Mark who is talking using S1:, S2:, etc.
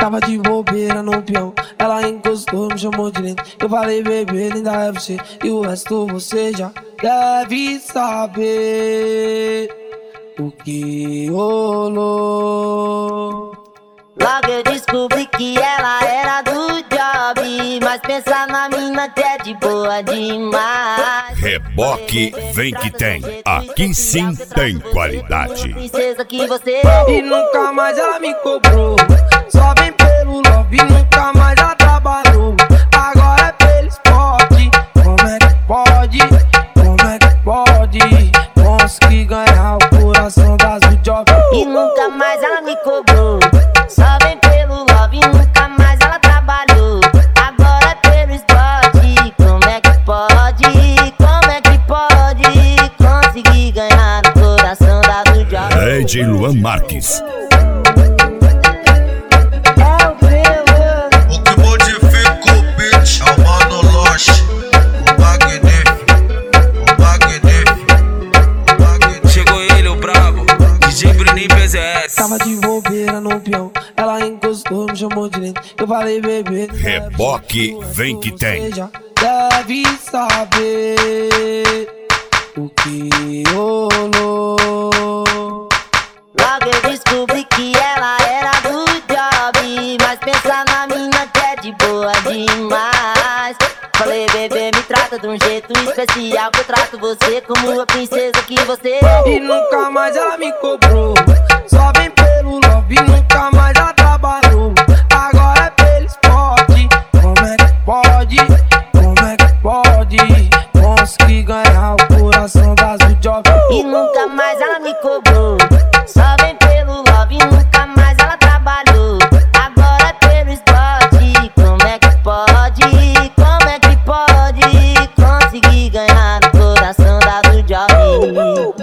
S1: Tava de bobeira no peão, ela encostou, me chamou de lindo. Eu falei, bebê, linda é você, e o resto você já deve saber o que rolou.
S2: Logo eu descobri que ela era do job, mas pensa na mina que é de boa demais.
S3: Reboque vem que tem, aqui sim tem qualidade.
S2: Princesa que você
S1: E nunca mais ela me cobrou, só vem pelo love, nunca mais ela trabalhou. Agora é pelo esporte, como é que pode? Como é que pode? Consegui ganhar o coração das do job.
S2: E nunca mais ela me cobrou, só vem pelo love, nunca mais ela trabalhou. Agora é pelo esporte, como é que pode? Como é que pode conseguir ganhar o coração da do job?
S3: DJ Luan Marques.
S4: O que modifica o beat é o Mano Loche, o magnífico.
S5: Chegou ele, o brabo, DJ Bruninho PZS.
S1: Tava de bobeira no peão, ela encostou, me chamou de lindo. Eu falei, bebê,
S3: Reboque vem que tem.
S1: você já deve saber o que rolou.
S2: Logo eu descobri que ela era do job, mas pensa na mina que é de boa demais. Falei, bebê, me trata de um jeito especial, que eu trato você como a princesa que você
S1: E nunca mais ela me cobrou, só vem pelo love, nunca mais ela trabalhou. Agora é pelo esporte, como é que pode? Como é que pode? Consegui ganhar o coração das do job.
S2: E nunca mais ela me cobrou, só vem pelo love, nunca mais ela trabalhou. Agora é pelo esporte, como é que pode? Como é que pode conseguir ganhar o coração da do job?